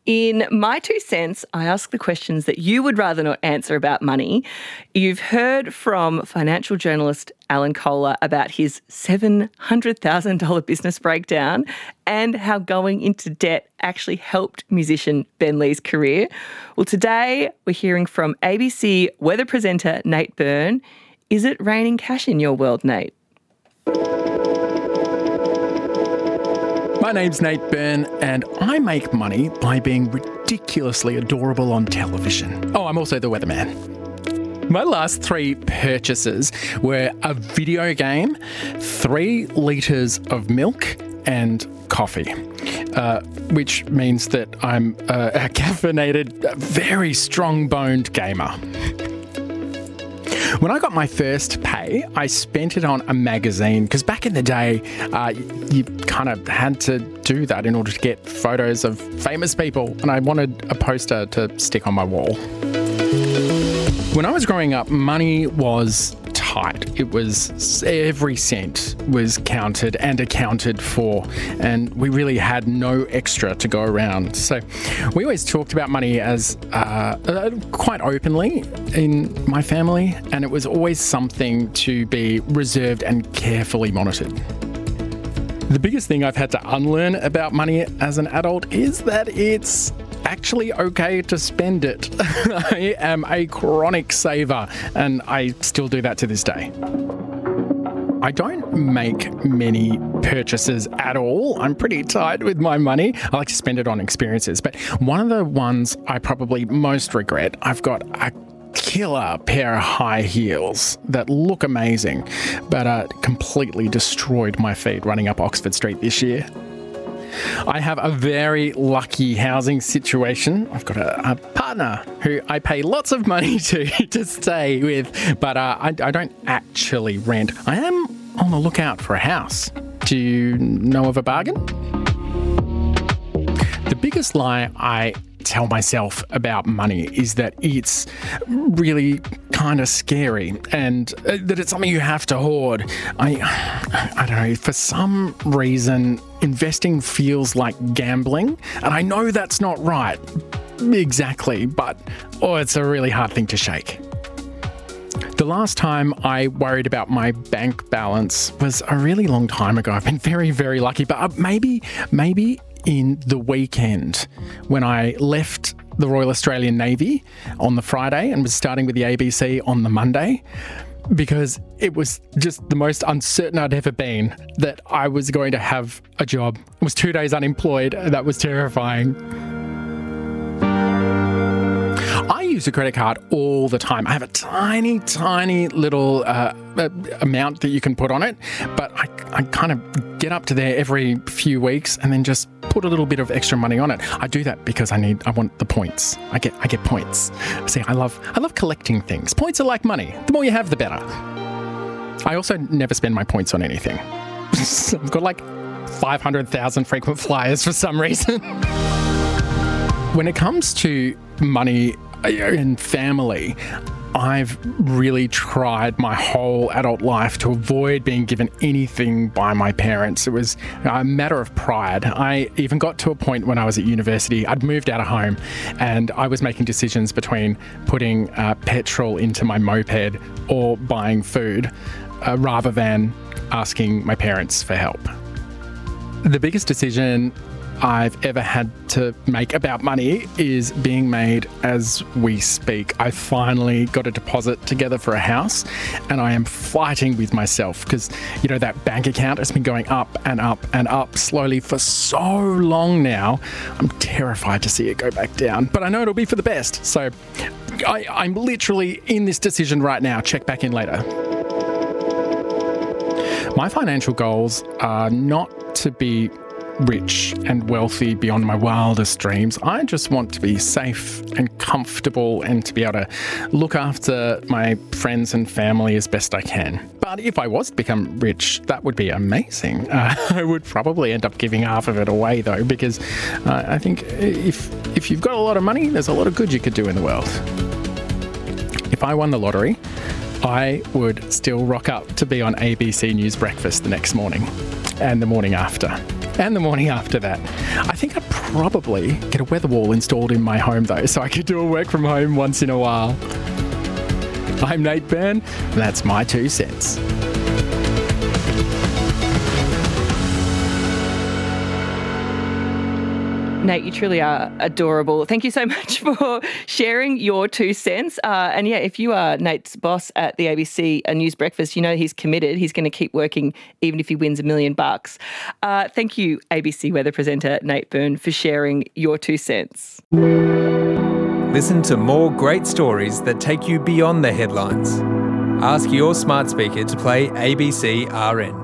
In My Two Cents, I ask the questions that you would rather not answer about money. You've heard from financial journalist Alan Kohler about his $700,000 business breakdown and how going into debt actually helped musician Ben Lee's career. Well, today we're hearing from ABC weather presenter Nate Byrne. Is it raining cash in your world, Nate? My name's Nate Byrne, and I make money by being ridiculously adorable on television. Oh, I'm also the weatherman. My last 3 purchases were a video game, 3 litres of milk, and coffee, which means that I'm a caffeinated, very strong-boned gamer. When I got my first pay, I spent it on a magazine because back in the day, you kind of had to do that in order to get photos of famous people, and I wanted a poster to stick on my wall. When I was growing up, money was tight. It was every cent was counted and accounted for, and we really had no extra to go around. So we always talked about money as quite openly in my family, and it was always something to be reserved and carefully monitored. The biggest thing I've had to unlearn about money as an adult is that it's actually okay to spend it. I am a chronic saver, and I still do that to this day. I don't make many purchases at all. I'm pretty tight with my money. I like to spend it on experiences, but one of the ones I probably most regret, I've got a killer pair of high heels that look amazing, but completely destroyed my feet running up Oxford Street this year. I have a very lucky housing situation. I've got a partner who I pay lots of money to stay with, but I don't actually rent. I am on the lookout for a house. Do you know of a bargain? The biggest lie I tell myself about money is that it's really kind of scary and that it's something you have to hoard. I don't know, for some reason investing feels like gambling, and I know that's not right exactly, but it's a really hard thing to shake. The last time I worried about my bank balance was a really long time ago. I've been very, very lucky, but maybe in the weekend when I left the Royal Australian Navy on the Friday and was starting with the ABC on the Monday, because it was just the most uncertain I'd ever been that I was going to have a job. I was 2 days unemployed, and that was terrifying. I use a credit card all the time. I have a tiny, tiny little amount that you can put on it, but I kind of get up to there every few weeks and then just put a little bit of extra money on it. I do that because I want the points. I get points. See, I love collecting things. Points are like money. The more you have, the better. I also never spend my points on anything. I've got like 500,000 frequent flyers for some reason. When it comes to money and family, I've really tried my whole adult life to avoid being given anything by my parents. It was a matter of pride. I even got to a point when I was at university, I'd moved out of home and I was making decisions between putting petrol into my moped or buying food rather than asking my parents for help. The biggest decision I've ever had to make about money is being made as we speak. I finally got a deposit together for a house, and I am fighting with myself because, that bank account has been going up and up and up slowly for so long now. I'm terrified to see it go back down, but I know it'll be for the best. So I'm literally in this decision right now. Check back in later. My financial goals are not to be rich and wealthy beyond my wildest dreams. I just want to be safe and comfortable and to be able to look after my friends and family as best I can. But if I was to become rich, that would be amazing. I would probably end up giving half of it away though, because I think if you've got a lot of money, there's a lot of good you could do in the world. If I won the lottery, I would still rock up to be on ABC News Breakfast the next morning and the morning after. And the morning after that. I think I'd probably get a weather wall installed in my home though, so I could do a work from home once in a while. I'm Nate Byrne, and that's my 2 cents. Nate, you truly are adorable. Thank you so much for sharing your 2 cents. And yeah, if you are Nate's boss at the ABC News Breakfast, you know he's committed. He's going to keep working even if he wins $1 million. Thank you, ABC weather presenter Nate Byrne, for sharing your 2 cents. Listen to more great stories that take you beyond the headlines. Ask your smart speaker to play ABC RN.